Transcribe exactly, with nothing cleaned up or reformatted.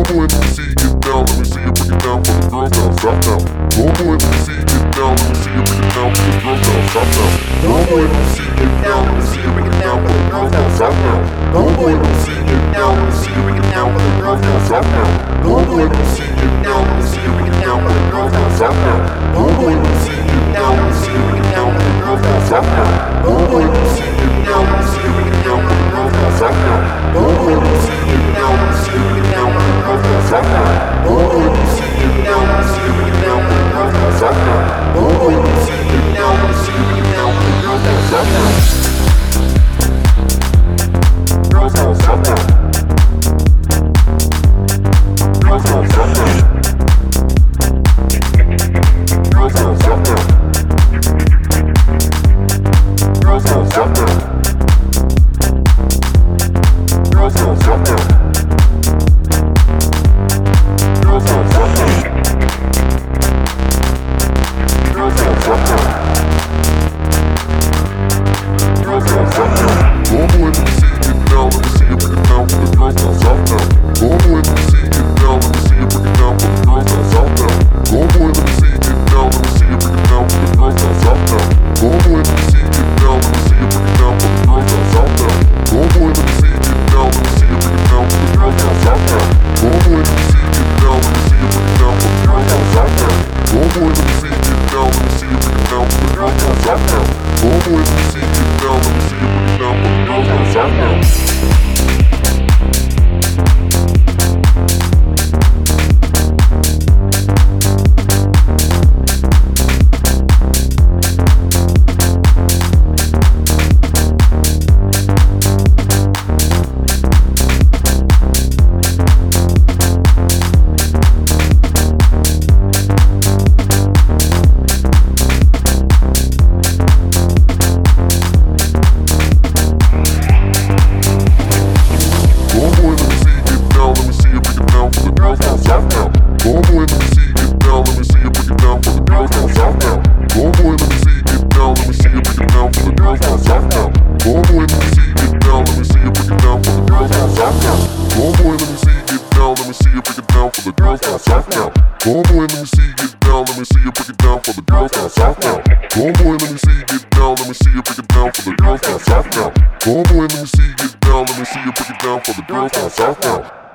Homeboy, let me see you get down, let me see you break it down for the girls now, stop now. Homeboy, let me see you get down, let me see you break it down for the girls now, stop now. Homeboy, let me see you get down, let me see you break it down for the girls now, stop now. Homeboy, let me see you get down, let me see you break it down for the girls now, stop now. Homeboy, let me see you get down, let me see you break it down for the girls now, stop now. Homeboy, let me see you get down, let me see you break it down for the girls now, stop now. Homeboy, let me see you get down, let me see you break it down for the girls now, stop now. Homeboy, let me see you get down, let me see you break it down for the girls now, stop now. Homeboy, let me see you get down, let me see you break it down for the girls now, stop now. Homeboy, let me see you get down, let me see you break it down for the girls now, stop now. Girls now, stop now. Girls now, stop now. Girls now, stop now. Girls now, stop now. Girls now, stop now. Girls now, stop now. Girls now, stop now. Girls now, stop now. Homeboy, let me see you get down, let me see you break it down for the girls now, stop now. Homeboy, let me see you get down, let me see you break it down for the girls now, stop now. Homeboy, let me see you get down, let me see you break it down for the girls now, stop now. Homeboy, let me see you get down, let me see you break it down for the girls now, stop now. Homeboy, let me see you get down, let me see you break it down for the girls now, stop now. Homeboy, let me see you get down, let me see you break it down for the girls now, stop now. Homeboy, let me see you get down, let me see you break it down for the girls now, stop now. Homeboy, let me see you get down, let me see you break it down for the girls now, stop now. Homeboy, let me see you get down, let me see you break it down for the girls now, stop now. Homeboy, let me see you get down, let me see you break it down for the girls now, stop now. Homeboy, let me see you get down, let me see you break it down for the girls now, stop now. Homeboy, let me see you get down, let me see you break it down for the girls now, stop now. Homeboy, let me see you get down, let me see you break it down for the girls now, stop now. Homeboy, let me see you get down, let me see you break it down for the girls now, stop now. Homeboy, let me see you get down, let me see you break it down for the girls now, stop now.